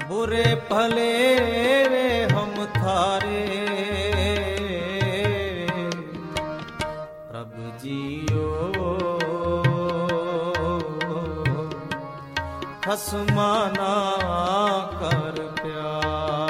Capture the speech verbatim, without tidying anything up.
बुरे भले हम थारे प्रभु जियो खसमाना कर प्यार।